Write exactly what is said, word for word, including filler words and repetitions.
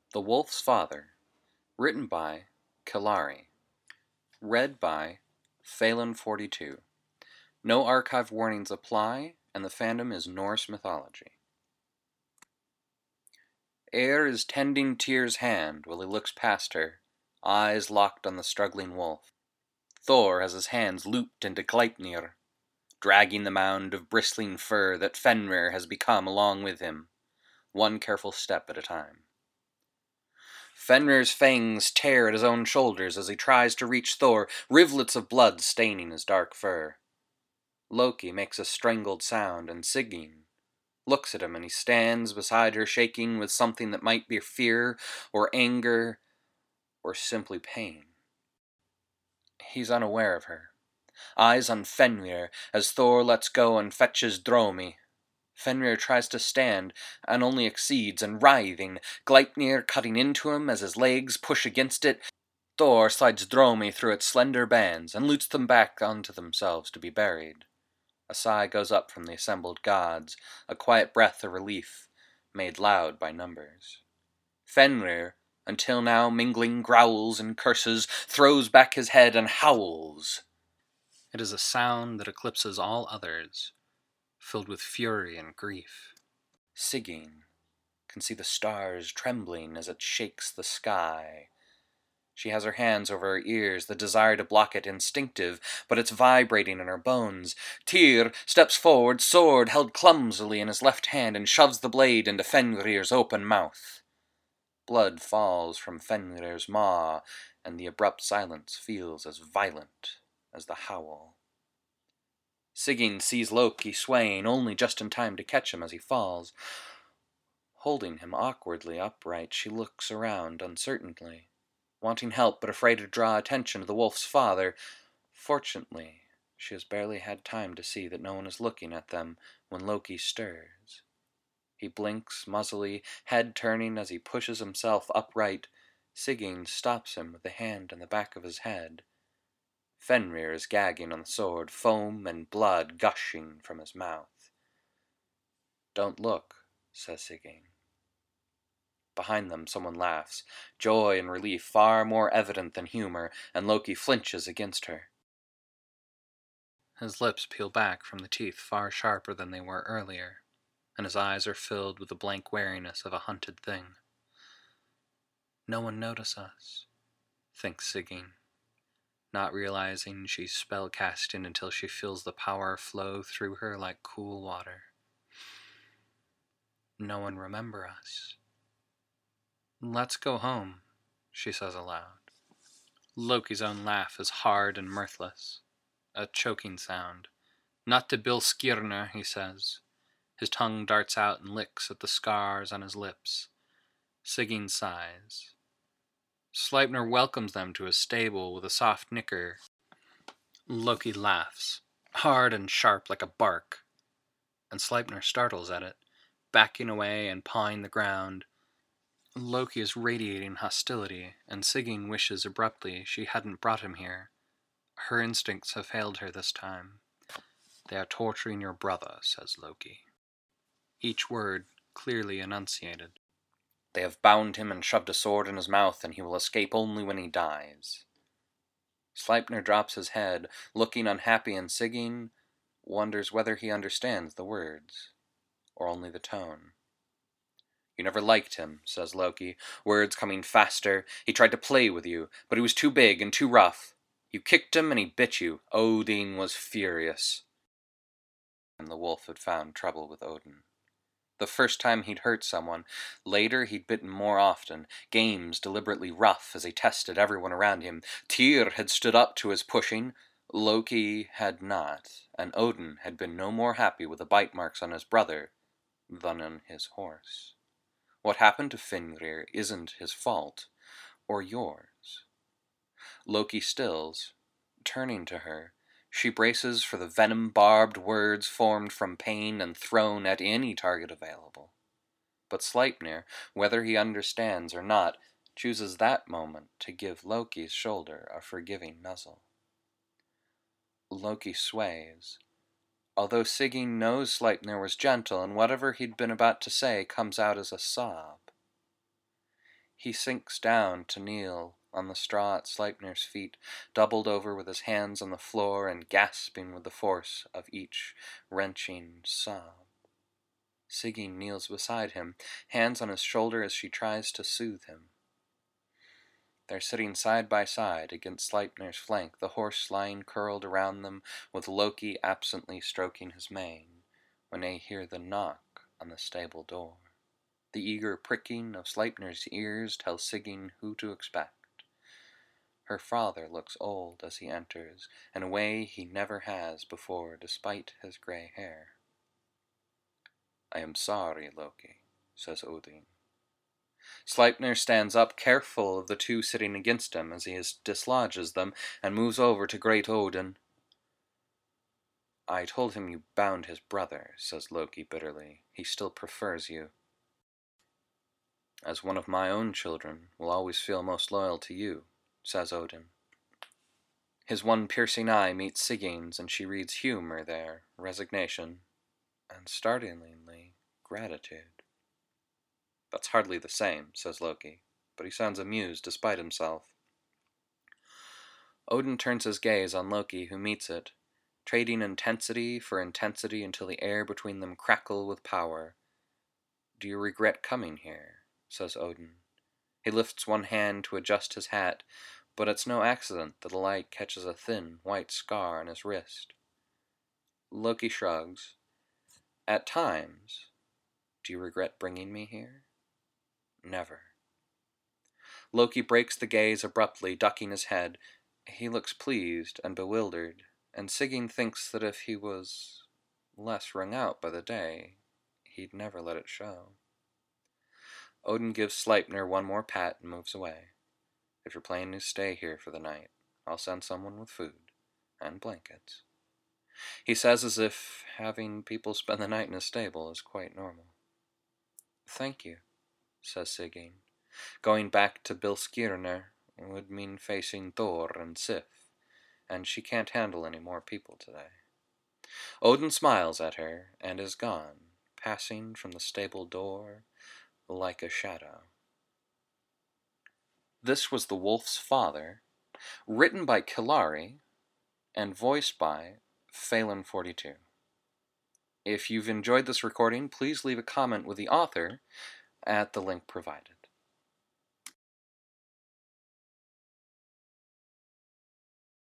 The Wolf's Father, written by Kilari, read by Phelan forty-two. No archive warnings apply, and the fandom is Norse mythology. Eir is tending Tyr's hand while he looks past her, eyes locked on the struggling wolf. Thor has his hands looped into Gleipnir, dragging the mound of bristling fur that Fenrir has become along with him, one careful step at a time. Fenrir's fangs tear at his own shoulders as he tries to reach Thor, rivulets of blood staining his dark fur. Loki makes a strangled sound, and Sigyn looks at him, and he stands beside her, shaking with something that might be fear, or anger, or simply pain. He's unaware of her. Eyes on Fenrir as Thor lets go and fetches Dromi. Fenrir tries to stand, and only exceeds, and writhing, Gleipnir cutting into him as his legs push against it. Thor slides Dromi through its slender bands, and loots them back onto themselves to be buried. A sigh goes up from the assembled gods, a quiet breath of relief, made loud by numbers. Fenrir, until now mingling growls and curses, throws back his head and howls. It is a sound that eclipses all others, filled with fury and grief. Sigyn can see the stars trembling as it shakes the sky. She has her hands over her ears, the desire to block it instinctive, but it's vibrating in her bones. Tyr steps forward, sword held clumsily in his left hand, and shoves the blade into Fenrir's open mouth. Blood falls from Fenrir's maw, and the abrupt silence feels as violent as the howl. Sigyn sees Loki swaying only just in time to catch him as he falls. Holding him awkwardly upright, she looks around uncertainly, wanting help but afraid to draw attention to the wolf's father. Fortunately, she has barely had time to see that no one is looking at them when Loki stirs. He blinks muzzily, head turning as he pushes himself upright. Sigyn stops him with a hand on the back of his head. Fenrir is gagging on the sword, foam and blood gushing from his mouth. "Don't look," says Sigyn. Behind them, someone laughs, joy and relief far more evident than humor, and Loki flinches against her. His lips peel back from the teeth far sharper than they were earlier, and his eyes are filled with the blank wariness of a hunted thing. "No one notice us," thinks Sigyn, not realizing she's spell-casting until she feels the power flow through her like cool water. "No one remember us. Let's go home," she says aloud. Loki's own laugh is hard and mirthless, a choking sound. "Not to Bill Skirner," he says. His tongue darts out and licks at the scars on his lips. Sigyn sighs. Sleipnir welcomes them to his stable with a soft nicker. Loki laughs, hard and sharp like a bark, and Sleipnir startles at it, backing away and pawing the ground. Loki is radiating hostility, and Sigyn wishes abruptly she hadn't brought him here. Her instincts have failed her this time. "They are torturing your brother," says Loki, each word clearly enunciated. "They have bound him and shoved a sword in his mouth, and he will escape only when he dies." Sleipnir drops his head, looking unhappy, and Sigyn wonders whether he understands the words, or only the tone. "You never liked him," says Loki, words coming faster. "He tried to play with you, but he was too big and too rough. You kicked him and he bit you. Odin was furious." And the wolf had found trouble with Odin. The first time he'd hurt someone, later he'd bitten more often, games deliberately rough as he tested everyone around him. Tyr had stood up to his pushing, Loki had not, and Odin had been no more happy with the bite marks on his brother than on his horse. What happened to Fenrir isn't his fault, or yours. Loki stills, turning to her. She braces for the venom-barbed words formed from pain and thrown at any target available. But Sleipnir, whether he understands or not, chooses that moment to give Loki's shoulder a forgiving nuzzle. Loki sways, although Sigyn knows Sleipnir was gentle, and whatever he'd been about to say comes out as a sob. He sinks down to kneel on the straw at Sleipnir's feet, doubled over with his hands on the floor and gasping with the force of each wrenching sob. Sigyn kneels beside him, hands on his shoulder as she tries to soothe him. They're sitting side by side against Sleipnir's flank, the horse lying curled around them, with Loki absently stroking his mane, when they hear the knock on the stable door. The eager pricking of Sleipnir's ears tells Sigyn who to expect. Her father looks old as he enters, in a way he never has before, despite his grey hair. "I am sorry, Loki," says Odin. Sleipnir stands up, careful of the two sitting against him, as he dislodges them and moves over to great Odin. "I told him you bound his brother," says Loki bitterly. "He still prefers you. As one of my own children will always feel most loyal to you," says Odin. His one piercing eye meets Sigyn's, and she reads humor there, resignation, and startlingly, gratitude. "That's hardly the same," says Loki, but he sounds amused despite himself. Odin turns his gaze on Loki, who meets it, trading intensity for intensity until the air between them crackle with power. "Do you regret coming here?" says Odin. He lifts one hand to adjust his hat, but it's no accident that the light catches a thin, white scar on his wrist. Loki shrugs. "At times. Do you regret bringing me here?" "Never." Loki breaks the gaze abruptly, ducking his head. He looks pleased and bewildered, and Sigyn thinks that if he was less wrung out by the day, he'd never let it show. Odin gives Sleipnir one more pat and moves away. "If you're planning to stay here for the night, I'll send someone with food and blankets," he says, as if having people spend the night in a stable is quite normal. "Thank you," says Sigyn. Going back to Bilskirnir would mean facing Thor and Sif, and she can't handle any more people today. Odin smiles at her and is gone, passing from the stable door like a shadow. This was The Wolf's Father, written by Killari and voiced by Phelan forty-two. If you've enjoyed this recording, please leave a comment with the author at the link provided.